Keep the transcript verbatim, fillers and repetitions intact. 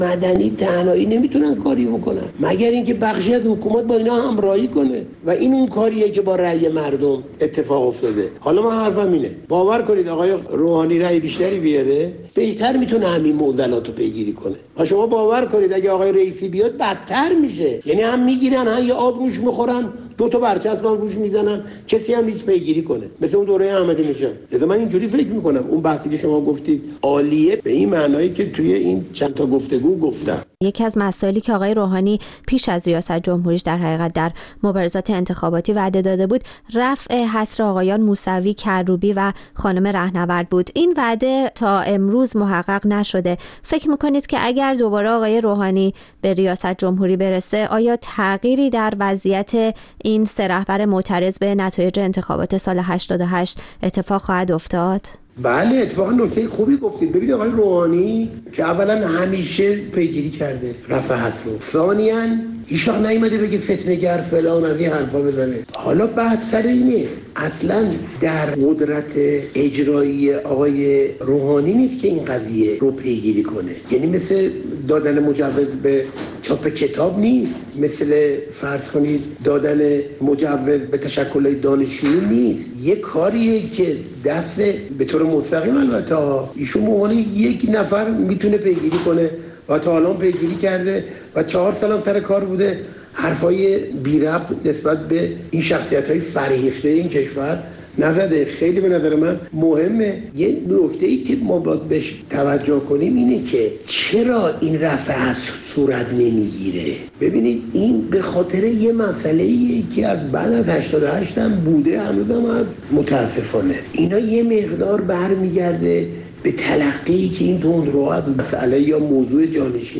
مدنی تنهایی نمیتونن کاری بکنن مگر اینکه بخشی از حکومت با اینا همراهی کنه و این اون کاریه که با رأی مردم اتفاق افتاده. حالا من حرفم اینه، باور کنید آقای روحانی رأی بیشتری بیاره بهتر میتونه همین معضلات رو پیگیری کنه. و شما باور کنید اگه آقای رئیسی بیاد بدتر میشه، یعنی هم میگیرن هم یه آب روش میخورن، دو تا برچسب هم روش میزنن، کسی هم نیست پیگیری کنه، مثل اون دوره احمدی نژاد. لذا من اینجوری فکر میکنم اون بحثی که شما گفتید عالیه به این معنایی که توی این چند تا گفتگو گفتم. یکی از مسائلی که آقای روحانی پیش از ریاست جمهوریش در حقیقت در مبارزات انتخاباتی وعده داده بود رفع حصر آقایان موسوی، کروبی و خانم رهنورد بود. این وعده تا امروز محقق نشده. فکر میکنید که اگر دوباره آقای روحانی به ریاست جمهوری برسه آیا تغییری در وضعیت این سه رهبر معترض به نتایج انتخابات سال هشتاد و هشت اتفاق خواهد افتاد؟ بله اتفاقا نکته خوبی گفتید. ببینید آقای روحانی که اولا همیشه پیگیری کرده رفع حصر رو، ثانیاً هیچ وقت نیومده بگه فتنه‌گر فلان از این حرفا بزنه. حالا بحث سر اینه اصلا در قدرت اجرایی آقای روحانی نیست که این قضیه رو پیگیری کنه، یعنی مثل دادن مجوز به چاپ کتاب نیست، مثل فرض کنید دادن مجوز به تشکل دانشجویی نیست. یه کاریه که دست به طور مستقیم البته ایشون به عنوان یک نفر میتونه پیگیری کنه و تا الان پیگیری کرده و چهار سال هم سر کار بوده، حرفای بی ربط نسبت به این شخصیت‌های فرهیخته این کشور نزده. خیلی به نظر من مهمه. یه نکته‌ای که ما باید بهش توجه کنیم اینه که چرا این رفع حصر صورت نمیگیره. ببینید این به خاطر یه مسئله‌ایه که از بعد از هشتاد و هشت هم بوده، هنوزم از متاسفانه اینا یه مقدار برمیگرده به تلقی که این تندروها از مسئله یا موضوع جانشین